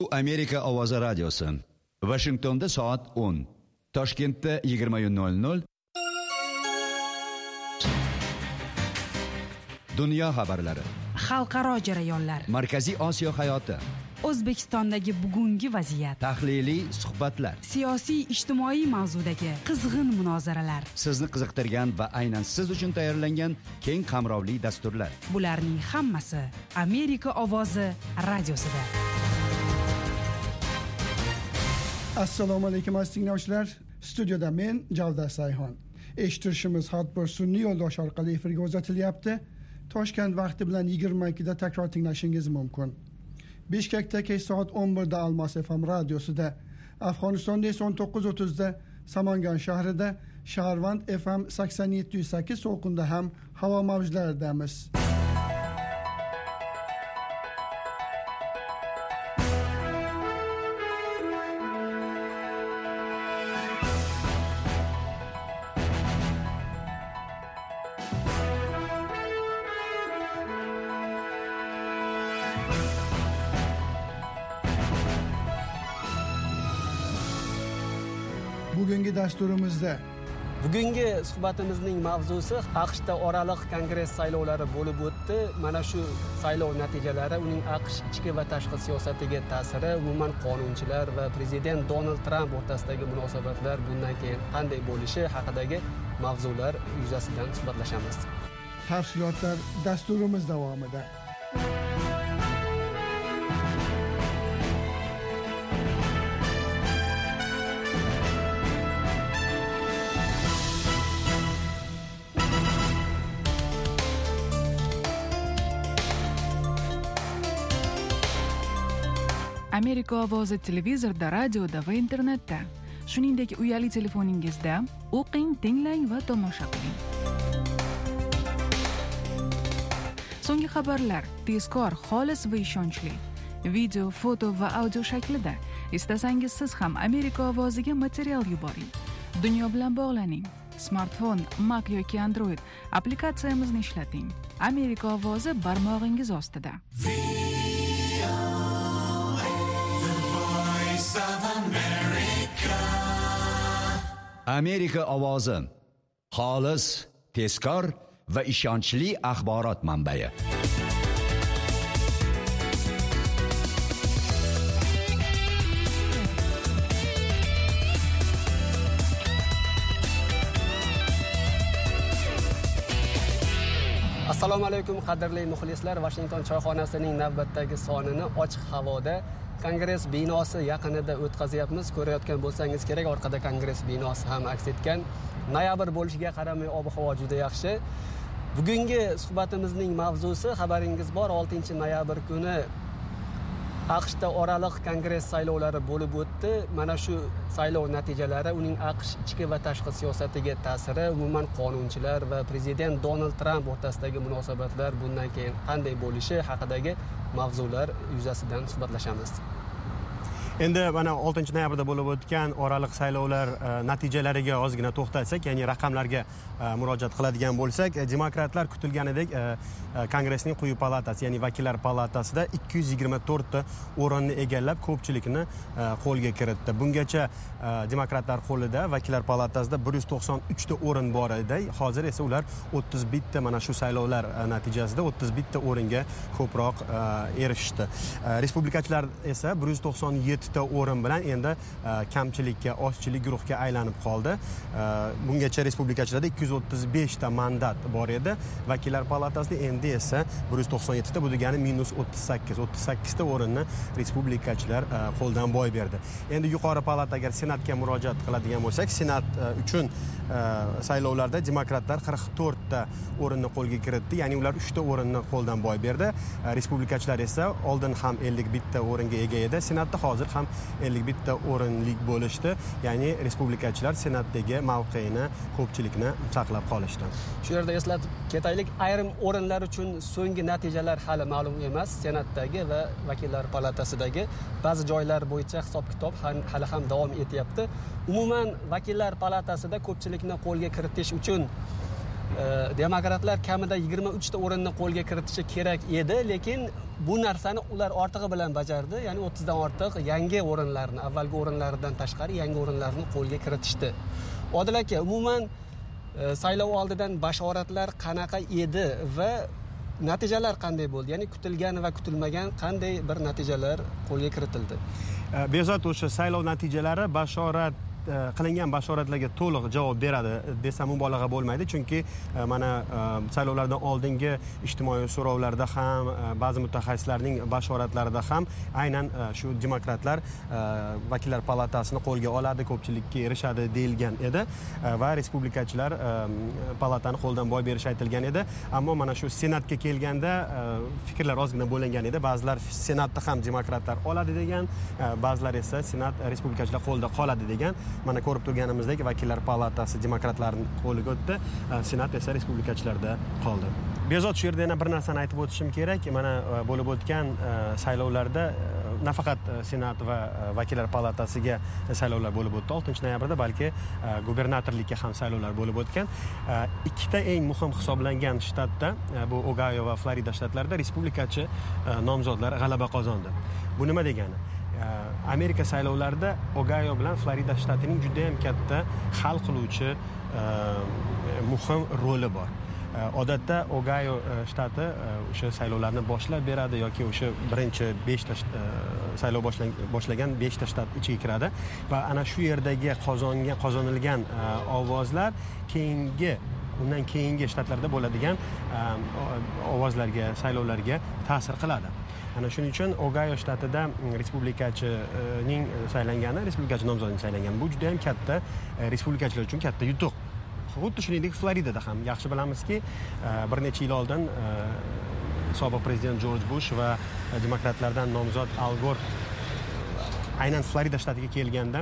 Amerika ovozi radiosi. Washingtonda soat 10. Toshkentda 20:00. Dunyo xabarlari. Xalqaro jarayonlar. Markaziy Osiyo hayoti. O'zbekistondagi bugungi vaziyat. Tahliliy suhbatlar. Siyosiy ijtimoiy mavzudagi qizg'in munozaralar. Sizni qiziqtirgan va aynan siz uchun tayyorlangan keng qamrovli dasturlar. Bularning hammasi Amerika ovozi radiosida. Assalomu alaykum aziz tinglovchilar. Studiyada men Javdar Sayhon. Eshitishimiz har bir sun'iy yo'ldosh orqali efirga uzatilyapti. Toshkent vaqti bilan 22 da takror tinglashingiz mumkin. Bishkekda kech soat 11 da Almos FM radiosida, Afg'onistonda esa 19:30 da Samangan shahrida, Shaharvand FM 87.8 to'lqinda ham havo mavjlaridamiz. Bugungi dasturimizda bugungi suhbatimizning mavzusi AQShda oraliq kongress saylovlari bo'lib o'tdi. Mana shu saylov natijalari uning AQSh ichki va tashqi siyosatiga ta'siri, umuman qonunchilar va prezident Donald Tramp o'rtasidagi munosabatlar bundan keyin qanday bo'lishi haqidagi mavzular yuzasidan suhbatlashamiz. Tafsilotlar dasturimiz davomida. Amerika ovozi televizorda, radioda va internetda, shuningdek uyali telefoningizda o'qing, tinglang va tomosha qiling. So'nggi xabarlar tezkor, xolis va ishonchli. Video, foto va audio shaklida. Istasangiz siz ham Amerika ovoziga material yuboring. Dunyo bilan bog'laning. Smartfon, Mac yoki Android applikatsiyamizni ishlating. Amerika ovozi barmog'ingiz ostida. Amerika ovozi. Xolis, tezkor va ishonchli axborot manbai. Assalomu alaykum qadrli muxlislar. Washington choyxonasining navbatdagi sonini ochiq havoda Kongress binosi yaqinida o'tkazyapmiz. Ko'rayotgan bo'lsangiz kerak, orqada Kongress binosi ham aks etgan. Noyabr bo'lishiga qaramay ob-havo juda yaxshi. Bugungi suhbatimizning mavzusi, xabaringiz bor, 6-noyabr kuni AQShda oraliq kongress saylovlari bo'lib o'tdi. Mana shu saylov natijalari uning AQSh ichki va tashqi siyosatiga ta'siri, umuman qonunchilar va prezident Donald Tramp o'rtasidagi munosabatlar bundan keyin qanday bo'lishi haqidagi mavzular yuzasidan suhbatlashamiz. Endi mana 6-noyabrda bo'lib o'tgan oraliq saylovlar natijalariga ozgina to'xtalsak, ya'ni raqamlarga murojaat qiladigan bo'lsak, demokratlar kutilganidek Kongressning quyi palatasi, ya'ni vakillar palatasida 224 ta o'rinni egallab, ko'pchilikni qo'lga kiritdi. Bungacha demokratlar qo'lida vakillar palatasida 193 ta o'rin bor edi. Hozir esa ular 31 ta mana shu saylovlar natijasida 31 ta o'ringa ko'proq erishdi. Respublikachilar esa 197 ta o'rin bilan endi kamchilikka, ozchilik guruhga aylanib qoldi. Bungacha respublikachilarda 235 ta mandat bor edi. Vakillar palatasida endi esa 197 ta, bu degani -38 ta o'rinni respublikachilar qo'ldan boy berdi. Endi yuqori palata agar senatga murojaat qiladigan bo'lsak, senat uchun saylovlarda demokratlar 44 ta o'rinni qo'lga kiritdi, ya'ni ular 3 ta o'rinni qo'ldan boy berdi. Respublikachilar esa oldin ham 51 ta o'ringa ega edi, senatda hozir ham 51 ta o'rinlik bo'lishdi, ya'ni respublikachilar senatdagi mavqeini, ko'pchilikni saqlab qolishdi. Shu yerda eslatib ketaylik, ayrim o'rinlar uchun so'nggi natijalar hali ma'lum emas. Senatdagi va vakillar palatasidagi ba'zi joylar bo'yicha hisob-kitob hali ham davom etyapti. Umuman vakillar palatasida ko'pchilikni qo'lga kiritish uchun demokratlar kamida 23 ta o'rinni qo'lga kiritishi kerak edi, lekin bu narsani ular ortig'i bilan bajardi. Ya'ni 30 dan ortiq yangi o'rinlarni, avvalgi o'rinlaridan tashqari yangi o'rinlarni qo'lga kiritishdi. Odil aka, umuman saylov oldidan bashoratlar qanaqa edi va natijalar qanday bo'ldi? Ya'ni kutilgan va kutilmagan qanday bir natijalar qo'lga kiritildi? Bezot, o'sha saylov natijalari qilingan bashoratlarga to'liq javob beradi desam mubolag'a bo'lmaydi, chunki mana saylovlardan oldingi ijtimoiy so'rovlarda ham, ba'zi mutaxassislarning bashoratlarida ham aynan shu demokratlar vakillar palatasini qo'lga oladi, ko'pchilikka erishadi deyilgan edi va respublikachilar palatani qo'ldan boy berishi aytilgan edi. Ammo mana shu senatga kelganda fikrlar ozgina bo'lingan edi. Ba'zilar senatda ham demokratlar oladi degan, ba'zilar esa senat respublikachilar qo'lida qoladi degan. Mana ko'rib turganimizdek vakillar palatasi demokratlarning qo'liga o'tdi, senat esa respublikachilarda qoldi. Bezot, shu yerda yana bir narsani aytib o'tishim kerak. Mana bo'lib o'tgan saylovlarda nafaqat senat va vakillar palatasiga saylovlar bo'lib o'tdi 6 noyabrda, balki gubernatorlikka ham saylovlar bo'lib o'tgan. Ikkita eng muhim hisoblangan shtatda, bu Ogayo va Florida shtatlarida respublikachi nomzodlar g'alaba qozondi. Bu nima degani? Amerika saylovlarida Ogayo bilan Florida shtatining juda ham katta hal qiluvchi muhim roli bor. Odatda Ogayo shtati o'sha saylovlarni boshlab beradi yoki o'sha birinchi 5 ta saylov boshlagan 5 ta shtat ichiga kiradi va ana shu yerdagi qozonilgan ovozlar undan keyingi shtatlarda bo'ladigan ovozlarga, saylovlarga ta'sir qiladi. Ana shuning uchun Ogayo shtatida respublikachining saylangani, respublikachi nomzodining saylangani bu juda ham katta, respublikachilar uchun katta yutuq. Xuddi shuningdek Floridada ham yaxshi bilamizki, bir necha yil oldin sobiq prezident Jorj Bush va demokratlardan nomzod Al Gor aynan Florida shtatiga kelganda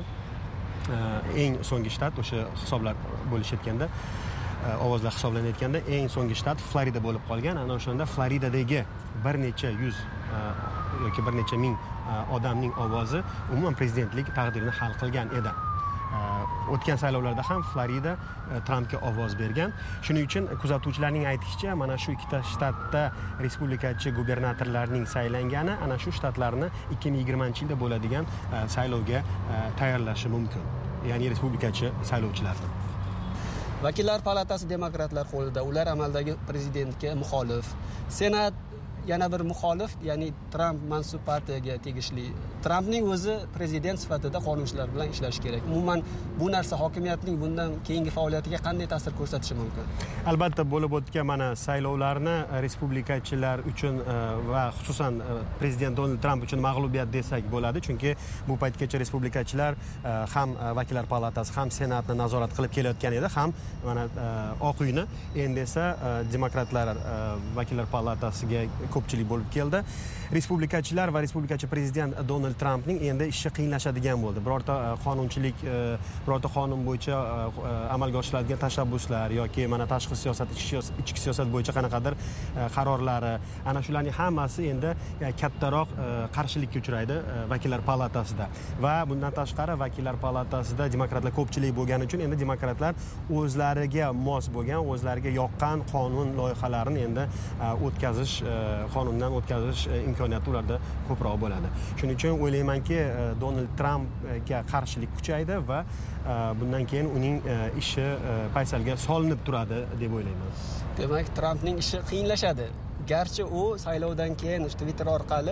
eng so'nggi shtat o'sha hisoblar bo'lishayotganda, ovozlar hisoblanayotganda eng so'nggi shtat Florida bo'lib qolgan. Ana o'shanda Floridadagi bir necha yuz yoki bir necha ming odamning ovozi umuman prezidentlik taqdirini hal qilgan edi. O'tgan saylovlarda ham Florida Trampga ovoz bergan. Shuning uchun kuzatuvchilarning aytishicha, mana shu ikkita shtatda respublikachi gubernatorlarning saylangani ana shu shtatlarni 2020-yilda bo'ladigan saylovga tayyorlashi mumkin. Ya'ni respublikachi saylovchilarni. Vakillar palatasi demokratlar qo'lida, ular amaldagi prezidentga muxolif. Senat yana bir muxolif, ya'ni Tramp mansub partiyaga tegishli. Trampning o'zi prezident sifatida qonunchilar bilan ishlashi kerak. Umuman bu narsa hokimiyatning bundan keyingi faoliyatiga qanday ta'sir ko'rsatishi mumkin? Albatta, bo'lib o'tgan mana saylovlarni respublikachilar uchun va xususan prezident Donald Tramp uchun mag'lubiyat desak bo'ladi, chunki bu paytgacha respublikachilar ham vakillar palatasi, ham senatni nazorat qilib kelayotgan edi, ham mana Oq uyni. Endi esa demokratlar vakillar palatasiga ko'pchilik bo'lib keldi. Respublikachilar va respublikachi prezident Donald Trampning endi ishi qiyinlashadigan bo'ldi. Birorta qonun bo'yicha amalga oshiriladigan tashabbuslar yoki mana tashqi siyosat, ichki siyosat bo'yicha qanaqadir qarorlari, ana shularning hammasi endi kattaroq qarshilikka uchraydi vakillar palatasida. Va bundan tashqari vakillar palatasida demokratlar ko'pchilik bo'lgani uchun endi demokratlar o'zlariga mos bo'lgan, o'zlariga yoqqan qonun loyihalarini endi qonundan o'tkazish imkoniyati ularda ko'proq bo'ladi. Shuning uchun o'ylaymanki, Donald Trampga qarshilik kuchaydi va bundan keyin uning ishi paysalga solinib turadi deb o'ylayman. Demak, Trampning ishi qiyinlashadi. Garchi u saylovdan keyin Twitter orqali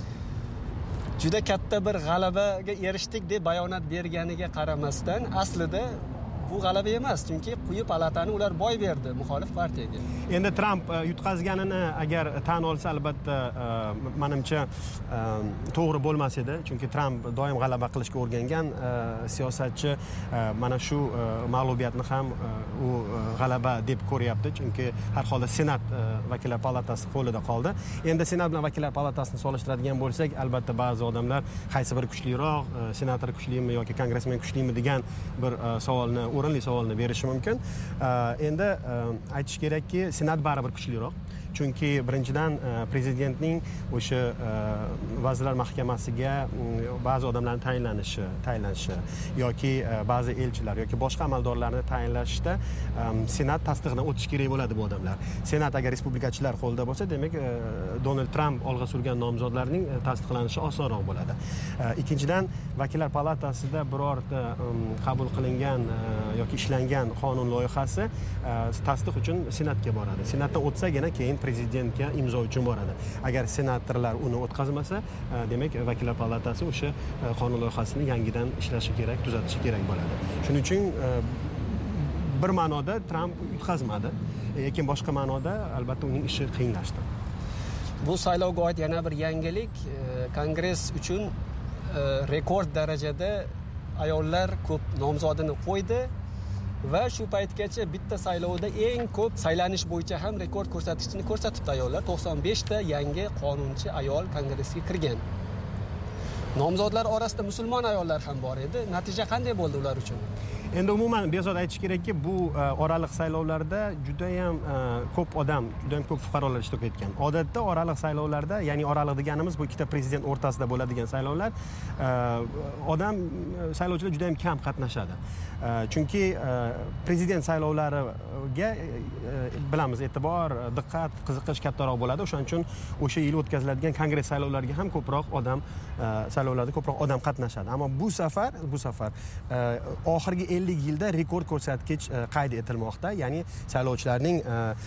juda katta bir g'alabaga erishdik deb bayonot berganiga qaramasdan, aslida bu g'alaba emas, chunki quyi palatani ular boy berdi muxolif partiyaga. Endi Tramp yutqazganini agar tan olsa, albatta menimcha to'g'ri bo'lmas edi, chunki Tramp doim g'alaba qilishga o'rgangan siyosatchi. Mana shu mag'lubiyatni ham u g'alaba deb ko'ryapti, chunki har holda senat vakillar palatasi qo'lida qoldi. Endi senat bilan vakillar palatasini solishtiradigan bo'lsak, albatta ba'zi odamlar qaysi biri kuchliroq, senator kuchlimi yoki kongressmen kuchlimi degan bir o'rinli savolni berishi mumkin. Endi aytish kerakki, senat baribir kuchliroq. chunki birinchidan prezidentning o'sha vazirlar mahkamasiga ba'zi odamlarni tayinlanishi yoki ba'zi elchilar yoki boshqa amaldorlarni tayinlashda senat tasdig'idan o'tishi kerak bo'ladi bu odamlar. Senat agar respublikachilar qo'lida bo'lsa, demak Donald Tramp olg'a surgan nomzodlarning tasdiqlanishi osonroq bo'ladi. Ikkinchidan, vakillar palatasida birorta qabul qilingan yoki ishlangan qonun loyihasi tasdiq uchun senatga boradi. Senatdan o'tsagina keyin prezidentga imzo uchun boradi. Agar senatorlar uni o'tkazmasa, demak vakillar palatasi o'sha qonun loyihasini yangidan ishlashi kerak, tuzatishi kerak bo'ladi. Shuning uchun bir ma'noda Tramp yutqazmadi, lekin boshqa ma'noda albatta uning ishi qiyinlashdi. Bu saylovga oid yana bir yangilik, Kongress uchun rekord darajada ayollar ko'p nomzodini qo'ydi va shu paytgacha bitta saylovda eng ko'p saylanish bo'yicha ham rekord ko'rsatkichini ko'rsatibdi ayollar. 95 ta yangi qonunchi ayol Kongressga kirgan. Nomzodlar orasida musulmon ayollar ham bor edi. Natija qanday bo'ldi ular uchun? Endi umuman bezod aytish kerakki, bu oraliq saylovlarda juda ham ko'p odam, juda ham ko'p fuqarolar ishtirok etgan. Odatda oraliq saylovlarda, ya'ni oraliq deganimiz bu ikkita prezident o'rtasida bo'ladigan saylovlar, saylovchilar juda ham kam qatnashadi. Chunki prezident saylovlariga bilamiz, e'tibor, diqqat, qiziqish kattaroq bo'ladi. O'shaning uchun o'sha yil o'tkaziladigan kongress saylovlariga ham ko'proq odam qatnashadi. Ammo bu safar oxirgi 50 yilda rekord ko'rsatkich qayd etilmoqda. Ya'ni saylovchilarning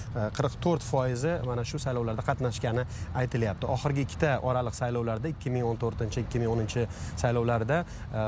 44% mana shu saylovlarda qatnashgani aytilyapti. Oxirgi ikkita oraliq saylovlarda 2014-2010 saylovlarda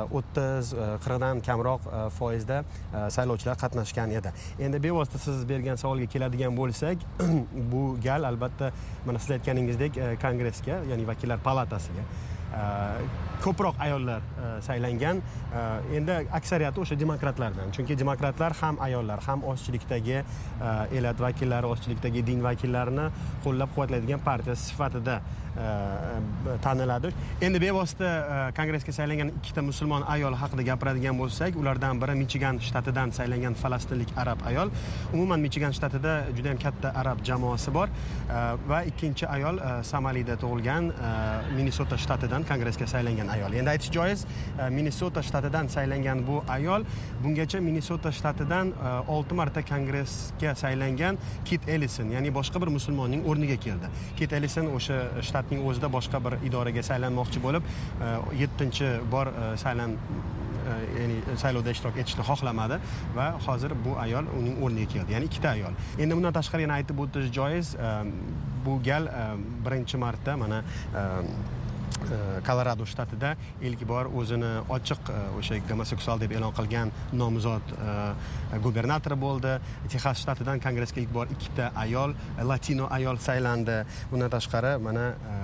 30-40 dan kamroq foizda saylovchilar qatnashgan edi. Endi bevosita siz bergan savolga keladigan bo'lsak, bu gal albatta mana siz aytganingizdek kongressga, ya'ni vakillar palatasiga ko'proq ayollar saylangan. Endi aksariyati o'sha demokratlardan. Chunki demokratlar ham ayollar, ham ozchilikdagi elat vakillari, ozchilikdagi din vakillarini qo'llab-quvvatlaydigan partiya sifatida taniladi. Endi bevosita kongressga saylangan ikkita musulmon ayol haqida gapiradigan bo'lsak, ulardan biri Michigan shtatidan saylangan falastinlik arab ayol. Umuman Michigan shtatida juda ham katta arab jamoasi bor va ikkinchi ayol Somalida tug'ilgan Minnesota shtatidan kongressga saylangan ayol. Endi aytish joiz, Minnesota shtatidan saylangan bu ayol bungacha Minnesota shtatidan 6 marta kongressga saylangan Kit Ellison, ya'ni boshqa bir musulmonning o'rniga keldi. Kit Ellison o'sha shtatning o'zida boshqa bir idoraga saylanmoqchi bo'lib, 7-bor ya'ni saylovda ishtirok etishni xohlamadi va hozir bu ayol uning o'rniga keldi. Ya'ni ikkita ayol. Endi bundan tashqari yana aytib o'tish joiz, bu gal birinchi marta mana Kolorado shtatida ilk bor o'zini ochiq o'sha gomoseksual deb e'lon qilgan nomzod gubernatori bo'ldi. Texas shtatidan kongressga ilk bor ikkita ayol, latino ayol saylandi. Bundan tashqari mana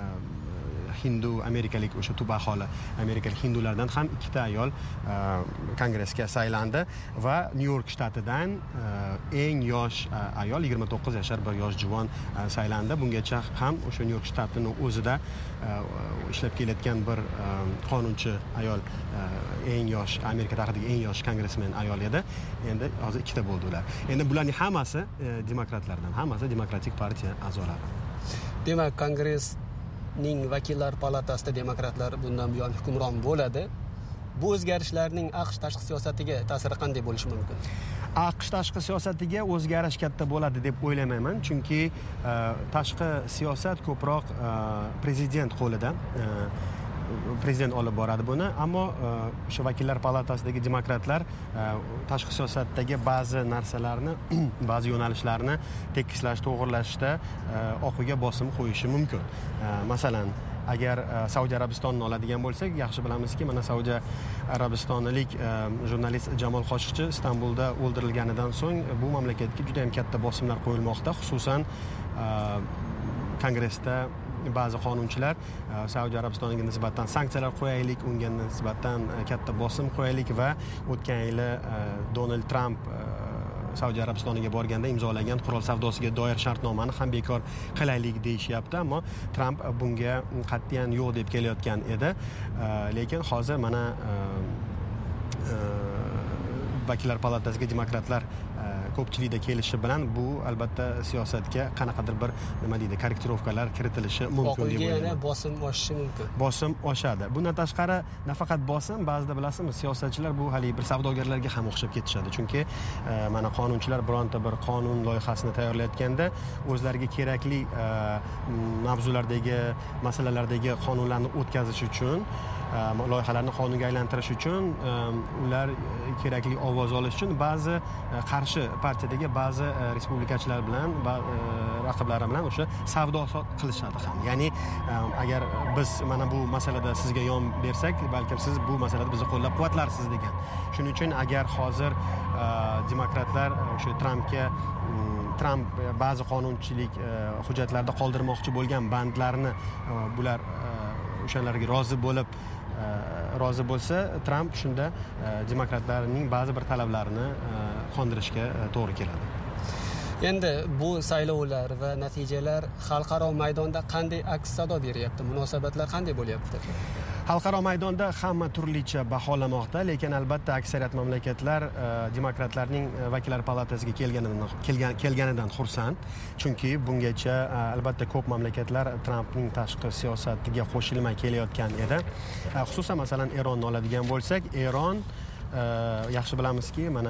hindu amerikalik o'sha tub aholi amerikalik hindulardan ham ikkita ayol kongressga saylandi va New York shtatidan eng yosh ayol 29 yashar bir yosh juvon saylandi. Bungacha ham o'sha New York shtatining o'zida ishlab kelayotgan bir qonunchi ayol, eng yosh Amerika tarixidagi eng yosh kongressmen ayol edi. Endi hozir ikkita bo'ldi ular. Endi bularning hammasi demokratlardan, hammasi demokratik partiya a'zolari. Demak, kongress vakillar palatasida demokratlar bundan buyon hukmron bo'ladi. Bu o'zgarishlarning AQSh tashqi siyosatiga ta'siri qanday bo'lishi mumkin? AQSh tashqi siyosatiga o'zgarish katta bo'ladi deb o'ylamayman, chunki tashqi siyosat ko'proq prezident qo'lida. Prezident olib boradi buni, ammo o'sha vakillar palatasidagi demokratlar tashqi siyosatdagi ba'zi narsalarni, ba'zi yo'nalishlarni tekislash, to'g'irlashda oqiga bosim qo'yishi mumkin. Masalan, agar Saudiya Arabistonini oladigan bo'lsak, yaxshi bilamizki, mana Saudiya Arabistonlik jurnalist Jamol Qoshiqchi Istanbulda o'ldirilganidan so'ng bu mamlakatga juda ham katta bosimlar qo'yilmoqda, xususan kongressda ba'zi qonunchilar Saudiya Arabistoniga nisbatan sanksiyalar qo'yaylik, unga nisbatan katta bosim qo'yaylik va o'tgan yili Donald Tramp Saudiya Arabistoniga borganda imzolagan qurol savdosiga doir shartnomani ham bekor qilaylik deyishyapti, ammo Tramp bunga qat'iyan yo'q deb kelayotgan edi. Lekin hozir mana vakillar palatasiga demokratlar ko'pchilikda kelishi bilan bu albatta siyosatga qanaqadir bir nima deydi korrektirovkalar kiritilishi mumkin deb o'ylayman. Yana bosim oshishi mumkin. Bosim oshadi. Bundan tashqari nafaqat bosim, ba'zida bilasizmi, siyosatchilar bu hali bir savdogarlarga ham o'xshab ketishadi. Chunki mana qonunchilar bironta bir qonun loyihasini tayyorlayotganda o'zlariga kerakli mavzulardagi, masalalardagi qonunlarni o'tkazish uchun, loyihalarni qonunga aylantirish uchun ular kerakli ovoz olish uchun ba'zi qarshi partiyadagi ba'zi respublikachilar bilan raqiblari bilan o'sha savdo qilishadi ham. Ya'ni agar biz mana bu masalada sizga yon bersak, balkim siz bu masalada bizni qo'llab-quvvatlarsiz degan. Shuning uchun agar hozir demokratlar o'sha Trump ba'zi qonunchilik hujjatlarida qoldirmoqchi bo'lgan bandlarni bular o'shalarga rozi bo'lsa, Trump shunda demokratlarning ba'zi bir talablarini qondirishga to'g'ri keladi. Endi bu saylovlar va natijalar xalqaro maydonda qanday aks sado beryapti? Munosabatlar qanday bo'lyapti? Xalqaro maydonda hamma turlicha baholamoqda, lekin albatta aksariyat mamlakatlar demokratlarning vakillar palatasiga kelganidan xursand. Chunki bungacha albatta ko'p mamlakatlar Trampning tashqi siyosatiga qo'shilmay kelayotgan edi. Xususan masalan Eronni oladigan bo'lsak, Eron yaxshi bilamizki, mana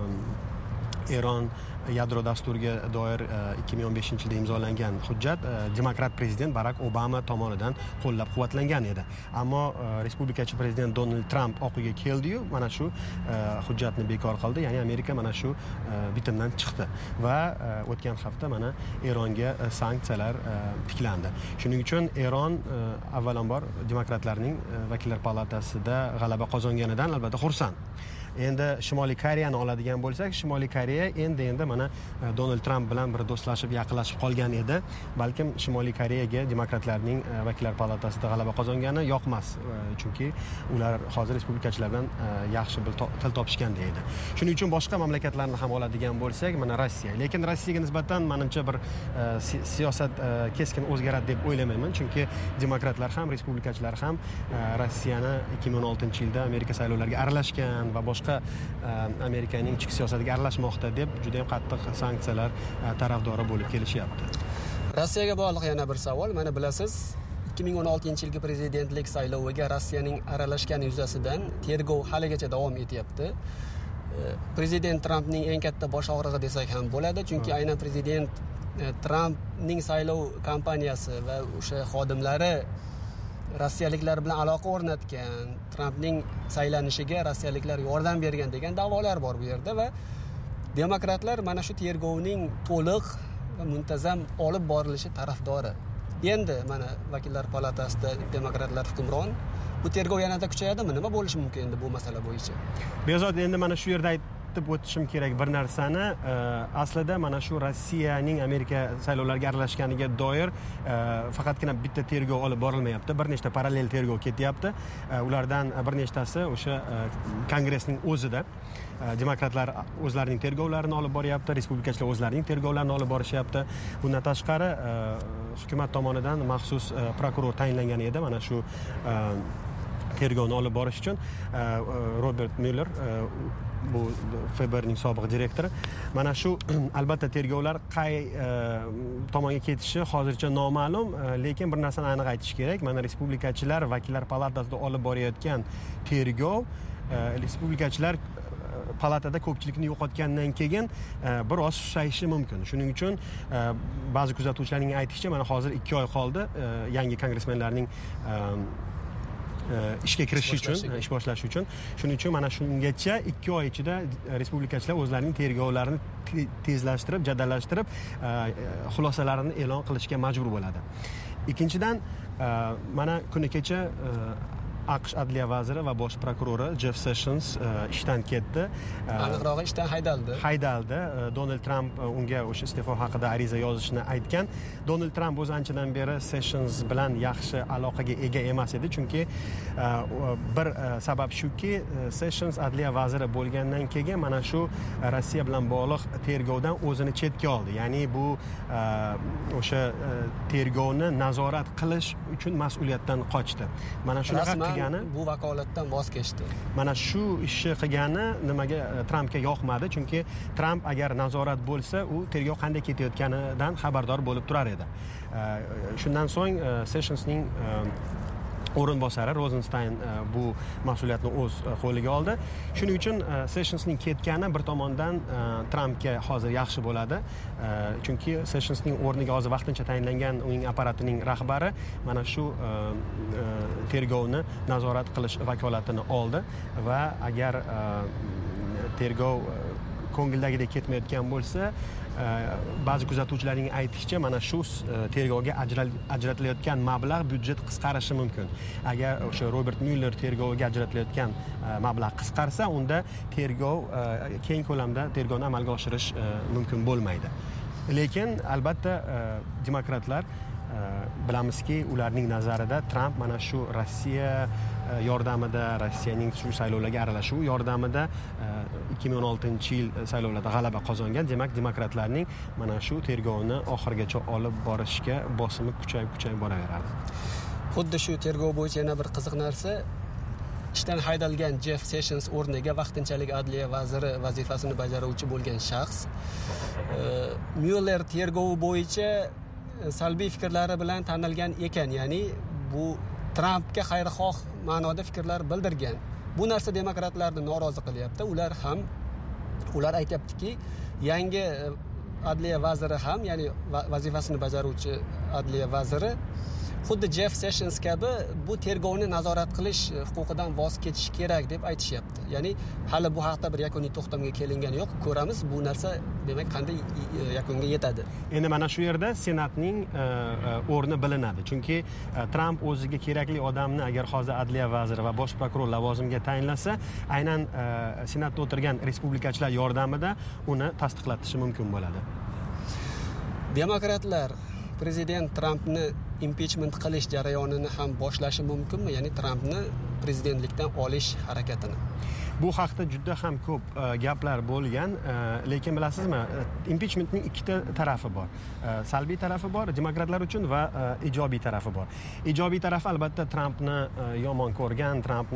Eron yadro dasturiga doir 2015-yilda imzolangan hujjat demokrat prezident Barak Obama tomonidan qo'llab-quvvatlangan edi. Ammo respublikachi prezident Donald Trump Oq uyga keldi-yu, mana shu hujjatni bekor qildi. Ya'ni Amerika mana shu bitimdan chiqdi va o'tgan hafta mana Eronga sanksiyalar tiklandi. Shuning uchun Eron avvalambor demokratlarning vakillar palatasida g'alaba qozonganidan albatta xursand. Endi Shimoliy Koreyani oladigan bo'lsak, Shimoliy Koreya endi mana Donald Trump bilan bir do'stlashib, yaqinlashib qolgan edi. Balkim Shimoliy Koreyaga demokratlarning vakillar palatasida g'alaba qozongani yoqmas, chunki ular hozir respublikachilardan yaxshi bir til topishganda edi. Shuning uchun boshqa mamlakatlarni ham oladigan bo'lsak, mana Rossiya. Lekin Rossiyaga nisbatan menimcha bir siyosat keskin o'zgaradi deb o'ylamayman, chunki demokratlar ham, respublikachilar ham Rossiyani 2016-yilda Amerika saylovlariga aralashgan va boshqa Amerikaning ichki siyosatiga aralashmoqda deb juda ham qattiq sanksiyalar tarafdori bo'lib kelishyapti. Rossiyaga bog'liq yana bir savol. Mana bilasiz, 2016-yilgi prezidentlik sayloviga Rossiyaning aralashgani yuzasidan tergov haligacha davom etyapti. Prezident Trampning eng katta bosh og'rig'i desak ham bo'ladi, chunki aynan prezident Trampning saylov kampaniyasi va o'sha xodimlari rossiyaliklar bilan aloqa o'rnatgan, Trampning saylanishiga rossiyaliklar yordam bergan degan da'volar bor bu yerda va demokratlar mana shu tergovning to'liq va muntazam olib borilishi tarafdori. Endi mana vakillar palatasida demokratlar hukmron. Bu tergov yanada kuchayadimi? Nima bo'lishi mumkin endi bu masala bo'yicha? Bezod, endi mana shu yerda aytib o'tishim kerak bir narsani. Aslida mana shu Rossiyaning Amerika saylovlariga aralashganiga doir faqatgina bitta tergov olib borilmayapti. Bir nechta parallel tergov ketyapti. Ulardan bir nechtasi o'sha kongressning o'zida. Demokratlar o'zlarining tergovlarini olib boryapti, respublikachilar o'zlarining tergovlarini olib borishyapti. Bundan tashqari hukumat tomonidan maxsus prokuror tayinlangan edi mana shu tergovni olib borish uchun. Robert Mueller, bu FBRning sobiq direktori. Mana shu albatta tergovlar qay tomonga ketishi hozircha noma'lum, lekin bir narsani aniq aytish kerak. Mana respublikachilar vakillar palatasida olib borayotgan tergov respublikachilar palatada ko'pchilikni yo'qotgandan keyin biroz susayishi mumkin. Shuning uchun ba'zi kuzatuvchilarning aytishicha, mana hozir 2 oy qoldi yangi kongressmenlarning ishga kirish uchun, ish boshlash uchun. Shuning uchun mana shungacha 2 oy ichida respublikachilar o'zlarining tergovlarini tezlashtirib, jadallashtirib, xulosalarini e'lon qilishga majbur bo'ladi. Ikkinchidan, mana kuni kecha AQSh adliya vaziri va bosh prokurori Jeff Sessions ishdan ketdi. Aniqrog'i ishdan haydaldi. Donald Trump unga o'sha iste'fo haqida ariza yozishni aytgan. Donald Trump o'z anchadan beri Sessions bilan yaxshi aloqaga ega emas edi, chunki bir sabab shuki, Sessions adliya vaziri bo'lgandan keyin mana shu Rossiya bilan bog'liq tergovdan o'zini chetga oldi. Ya'ni bu o'sha tergovni nazorat qilish uchun mas'uliyatdan qochdi. Mana shunaqa qilgani bu vakolatdan voz kechdi. Mana shu ishni qilgani nimaga Trampga yoqmadi, chunki Tramp agar nazorat bo'lsa, u tergov qanday ketayotganidan xabardor bo'lib turar edi. Shundan so'ng Sessionsning o'rinbosari Rosenstein bu mas'uliyatni o'z qo'liga oldi. Shuning uchun Sessionsning ketgani bir tomondan Trampga hozir yaxshi bo'ladi, chunki Sessionsning o'rniga hozir vaqtincha tayinlangan uning apparatining rahbari mana shu tergovni nazorat qilish vakolatini oldi va agar tergov ko'ngildagidek ketmayotgan bo'lsa, ba'zi kuzatuvchilarning aytishicha, mana shu tergovga ajratilayotgan mablag' byudjet qisqarishi mumkin. Agar o'sha Robert Mueller tergoviga ajratilayotgan mablag' qisqarsa, unda tergov keng ko'lamda tergovni amalga oshirish mumkin bo'lmaydi. Lekin albatta demokratlar bilamizki, ularning nazarida Tramp mana shu Rossiya yordamida, Rossiyaning shu saylovlarga aralashuvi yordamida 2016-yil saylovlarda g'alaba qozongan. Demak, demokratlarning mana shu tergovni oxirigacha olib borishga bosimi kuchayib boraveradi. Xuddi shu tergov bo'yicha yana bir qiziq narsa, ishdan haydalgan Jeff Sessions o'rniga vaqtinchalik adliya vaziri vazifasini bajaruvchi bo'lgan shaxs Mueller tergovi bo'yicha salbiy fikrlari bilan tanilgan ekan, ya'ni bu Trampga xayrixoh ma'noda fikrlar bildirgan. Bu narsa demokratlarni norozi qilyapti. Ular aytayaptiki, yangi adliya vaziri ham, ya'ni vazifasini bajaruvchi adliya vaziri xuddi Jeff Sessions kabi bu tergovni nazorat qilish huquqidan voz kechish kerak deb aytishyapti. Ya'ni hali bu haqda bir yakuniy to'xtamga kelingani yo'q. Ko'ramiz bu narsa demak qanday yakunga yetadi. Endi mana shu yerda Senatning o'rni bilinadi. Chunki Tramp o'ziga kerakli odamni agar hozir adliya vaziri va bosh prokuror lavozimiga tayinlasa, aynan Senatda o'tirgan respublikachilar yordamida uni tasdiqlatishi mumkin bo'ladi. Demokratlar prezident Trampni impichment qilish jarayonini ham boshlashi mumkinmi? Ya'ni Trampni prezidentlikdan olish harakatini. Bu haqda juda ham ko'p gaplar bo'lgan, lekin bilasizmi, impichmentning ikkita tarafi bor. Salbiy tarafi bor demokratlar uchun va ijobiy tarafi bor. Ijobiy tarafi albatta Trampni yomon ko'rgan,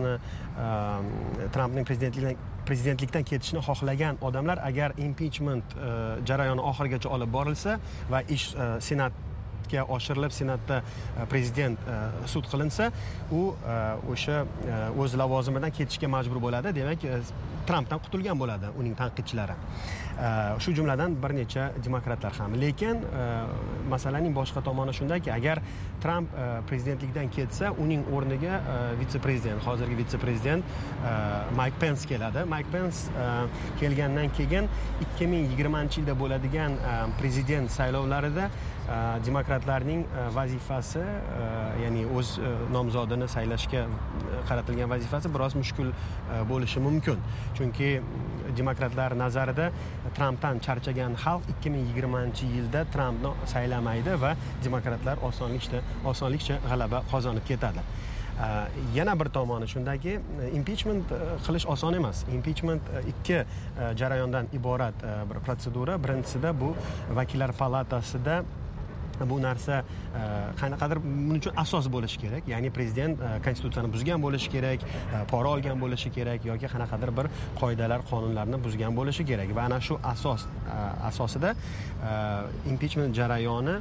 Trampning prezidentlikdan ketishni xohlagan odamlar agar impichment jarayoni oxirigacha olib borilsa va ish Senatga oshirilib, Senatda prezident sud qilinsa, u o'sha o'z lavozimidan ketishga majbur bo'ladi. Demak, Trampdan qutulgan bo'ladi uning tanqidchilari. Shu jumladan bir necha demokratlar ham. Lekin masalaning boshqa tomoni shundaki, agar Tramp prezidentlikdan ketsa, uning o'rniga vitse-prezident, hozirgi vitse-prezident Mike Pence keladi. Mike Pence kelgandan keyin 2020-yilda bo'ladigan prezident saylovlarida demokratlarning vazifasi, ya'ni o'z nomzodini saylashga qaratilgan vazifasi biroz mushkul bo'lishi mumkin. Chunki demokratlar nazarida Trampdan charchagan xalq 2020-yilda Trampni saylamaydi va demokratlar osonlikcha g'alaba qozonib ketadi. Yana bir tomoni shundaki, impichment qilish oson emas. Impichment ikki jarayondan iborat bir protsedura. Birinchisida bu vakillar palatasida bu narsa qanaqadir buning uchun asos bo'lishi kerak. Ya'ni prezident konstitutsiyani buzgan bo'lishi kerak, pora olgan bo'lishi kerak yoki qanaqadir bir qoidalar, qonunlarni buzgan bo'lishi kerak. Va ana shu asosida impichment jarayoni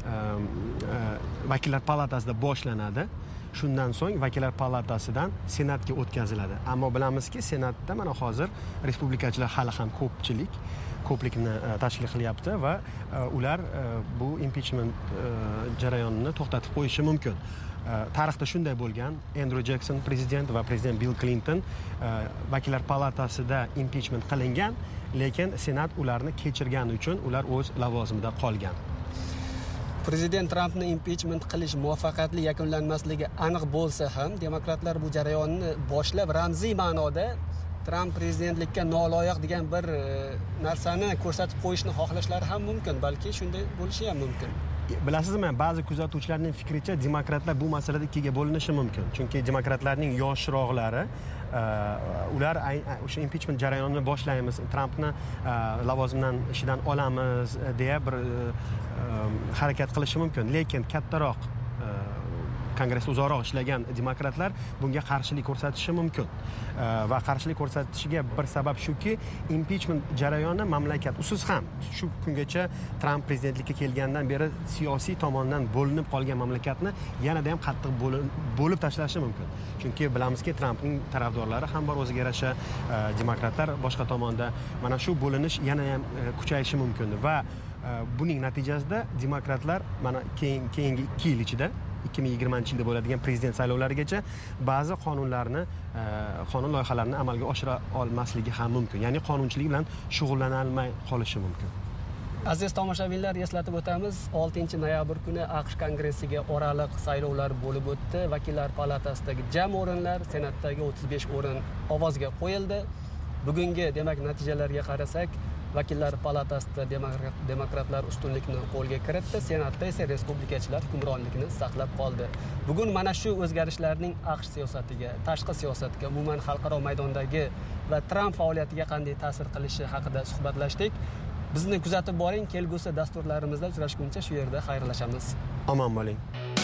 vakillar palatasida boshlanadi. Shundan so'ng vakillar palatasidan Senatga o'tkaziladi. Ammo bilamizki, Senatda mana hozir respublikachilar hali ham ko'plikni tashkil qilyapti va ular bu impichment jarayonini to'xtatib qo'yishi mumkin. Tarixda shunday bo'lgan. Andrew Jackson prezident va prezident Bill Clinton vakillar palatasida impichment qilingan, lekin Senat ularni kechirgani uchun ular o'z lavozimida qolgan. Prezident Trampni impichment qilish muvaffaqiyatli yakunlanmasligi aniq bo'lsa ham, demokratlar bu jarayonni boshlab ramziy ma'noda Tramp prezidentlikka noloyiq degan bir narsani ko'rsatib qo'yishni xohlashlari ham mumkin, balki shunday bo'lishi ham mumkin. Bilasizmi, ba'zi kuzatuvchilarning fikricha demokratlar bu masalada ikkiga bo'linishi mumkin. Chunki demokratlarning yoshroqlari ular o'sha impichment jarayonini boshlaymiz, Trampni lavozimdan ishidan olamiz deya bir harakat qilishi mumkin. Lekin kattaroq kongressda uzoqroq ishlagan demokratlar bunga qarshilik ko'rsatishi mumkin. Va qarshilik ko'rsatishiga bir sabab shuki, impichment jarayoni mamlakat usiz ham shu kungacha Tramp prezidentlikka kelgandan beri siyosiy tomondan bo'linib qolgan mamlakatni yanada ham qattiq bo'lib tashlashi mumkin. Chunki bilamizki, Trampning tarafdorlari ham bor, o'ziga yarasha demokratlar boshqa tomonda. Mana shu bo'linish yana ham kuchayishi mumkin va buning natijasida demokratlar mana keyingi 2 yil ichida 2020-yilda bo'ladigan prezident saylovlarigacha ba'zi qonun loyihalarini amalga oshira olmasligi ham mumkin. Ya'ni qonunchilik bilan shug'ullana olmay qolishi mumkin. Aziz tomoshabinlar, eslatib o'tamiz, 6-noyabr kuni AQSh kongressiga oraliq saylovlar bo'lib o'tdi. Vakillar palatasidagi jam o'rinlar, senatdagi 35 o'rin ovozga qo'yildi. Bugungi demak natijalarga qarasak, vakillar palatasida demokratlar ustunlikni qo'lga kiritdi, senatda esa respublikachilar hukmronlikni saqlab qoldi. Bugun mana shu o'zgarishlarning AQSh siyosatiga, tashqi siyosatga, umuman xalqaro maydondagi va Tramp faoliyatiga qanday ta'sir qilishi haqida suhbatlashdik. Bizni kuzatib boring, kelgusi dasturlarimizda uchrashguncha shu yerda xayrlashamiz. Omon bo'ling.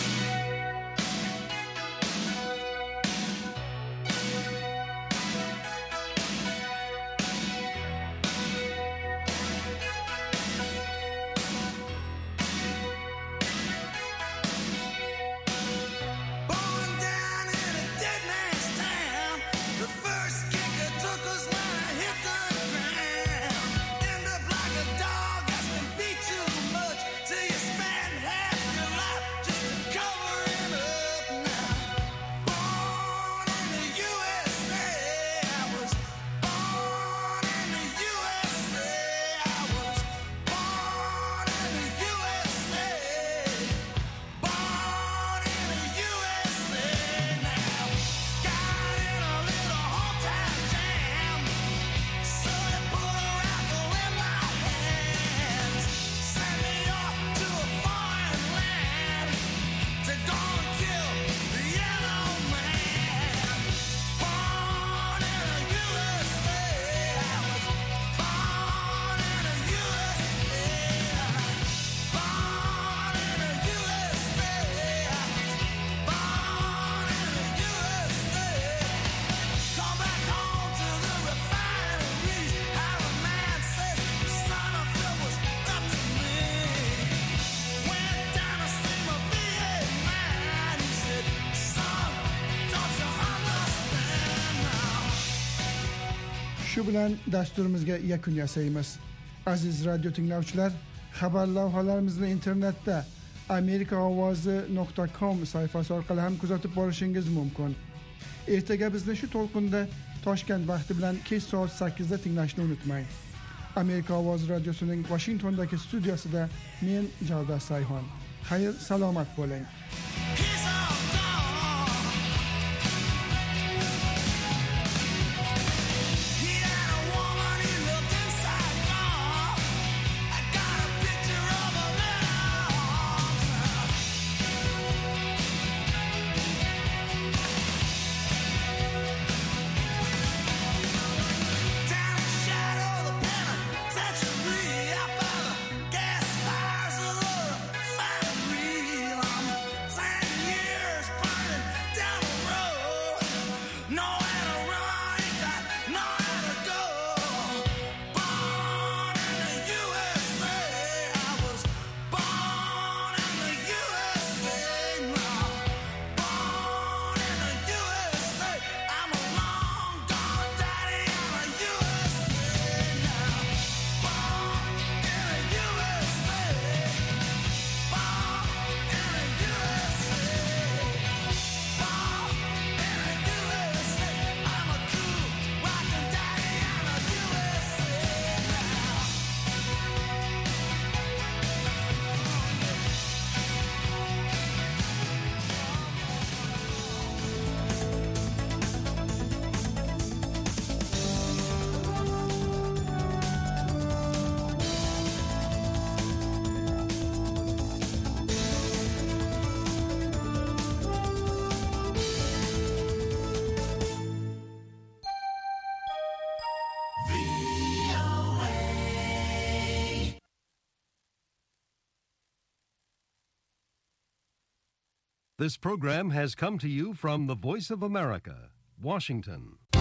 Shu bilan dasturimizga yakun yasaymiz. Aziz radio tinglovchilar, xabar lavhalarimizni internetda amerikaovozi.com sayfasi orqali ham kuzatib borishingiz mumkin. Ertaga bizni shu to'lqinda Toshkent vaqti bilan kech soat 8 da tinglashni unutmang. Amerika Ovozi radiosining Washingtondagi studiyasida men Javdar Sayhon. Xayr, salomat bo'ling. Say This program has come to you from the Voice of America, Washington.